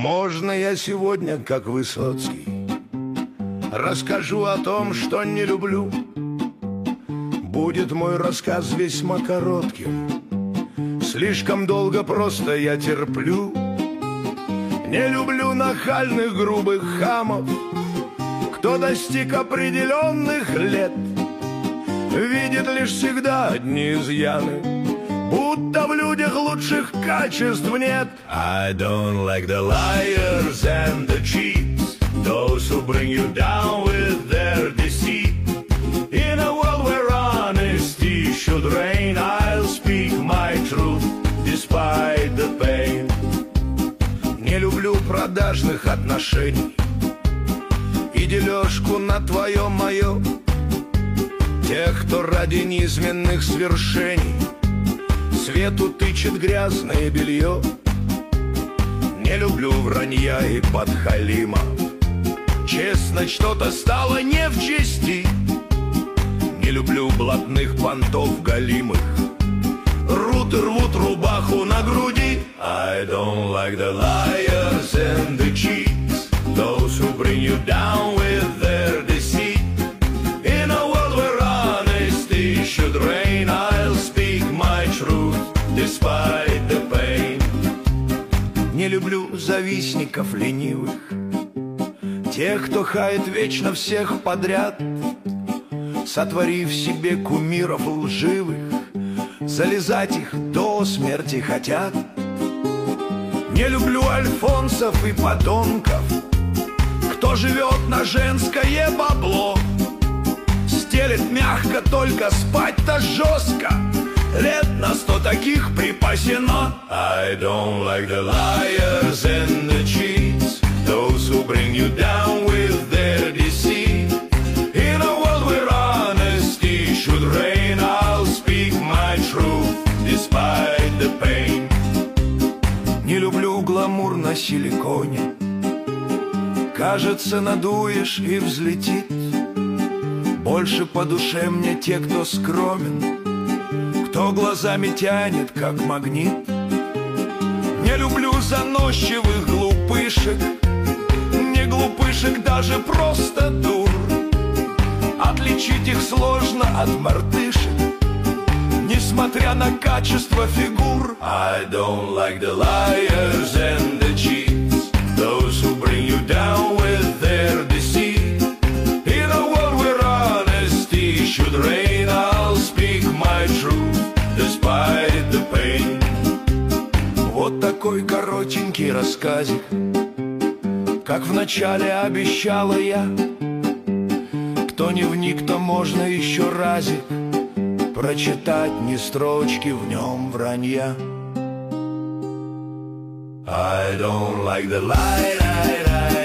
Можно я сегодня, как Высоцкий, расскажу о том, что не люблю? Будет мой рассказ весьма коротким. Слишком долго просто я терплю. Не люблю нахальных грубых хамов, кто достиг определенных лет, видит лишь всегда одни изъяны, будто в людях лучших качеств нет. I don't like the liars and the cheats, those who bring you down with their deceit. In a world where honesty should reign, I'll speak my truth despite the pain. Не люблю продажных отношений и дележку на твое мое, тех, кто ради низменных свершений свету тычет грязное белье. Не люблю вранья и подхалима, честно, что-то стало не в чести. Не люблю блатных понтов голимых, рут и рвут рубаху на груди. I don't like the liars and the cheats, those who bring you down with their deceit. In a world where honesty should reign, I'll speak my truth despite the pain. Не люблю завистников ленивых, тех, кто хает вечно всех подряд, сотворив себе кумиров лживых, залезать их до смерти хотят. Не люблю альфонсов и подонков, кто живет на женское бабло, стелет мягко, только спать-то жестко, лет на 100 таких припасено. I don't like the liars and the cheats, those who bring you down with their deceit. In a world where honesty should reign, I'll speak my truth despite the pain. Не люблю гламур на силиконе, кажется, надуешь и взлетит. Больше по душе мне те, кто скромен, кто глазами тянет, как магнит. Не люблю заносчивых глупышек, не глупышек, даже просто дур. Отличить их сложно от мартышек, несмотря на качество фигур. I don't like the liars and the cheats, those who bring you down with their deceit. In a world where honesty should reign, I'll speak my truth despite the pain. Вот такой коротенький рассказик, как вначале обещала я. Кто не вник, то можно еще разик прочитать, ни строчки в нем вранья. I don't like the lie, lie, lie.